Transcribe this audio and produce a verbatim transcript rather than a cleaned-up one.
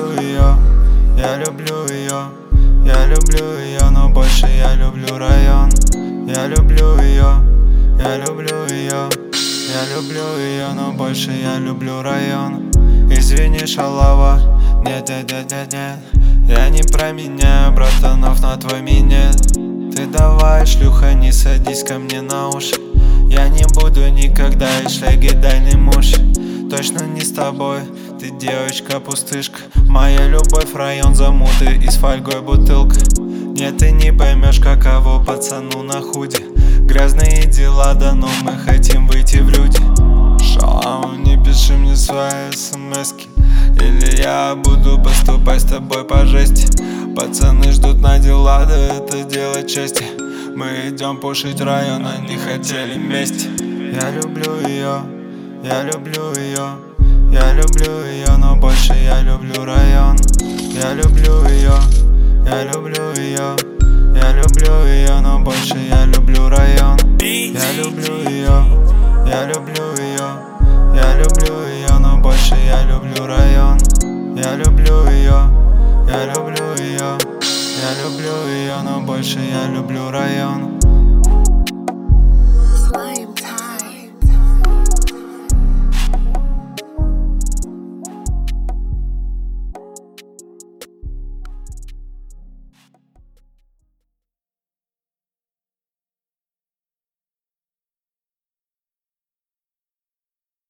люблю ее, я люблю ее, я люблю ее, но больше я люблю район. Я люблю ее, я люблю ее, я люблю ее, но больше я люблю район. Извини, шалава, нет, нет, нет, нет, нет, я не променяю братанов на твой минет. Ты давай, шлюха, не садись ко мне на уши. Я не буду никогда и шлягедайный муж. Точно не с тобой, ты девочка-пустышка. Моя любовь район замуты и с фольгой бутылка. Нет, ты не поймешь, каково пацану на худе. Грязные дела, да но мы хотим выйти в люди. Шалом, не пиши мне свои смски, или я буду поступать с тобой по жести. Пацаны ждут на дела, да это дело чести. Мы идем пушить район, они хотели мести. Я люблю ее, я люблю ее, я люблю ее, но больше я люблю район. Я люблю ее, я люблю ее, я люблю ее, но больше я люблю район. Я люблю ее, я люблю ее, я люблю ее, но больше я люблю район. Я люблю ее, я люблю ее, я люблю ее, но больше я люблю район.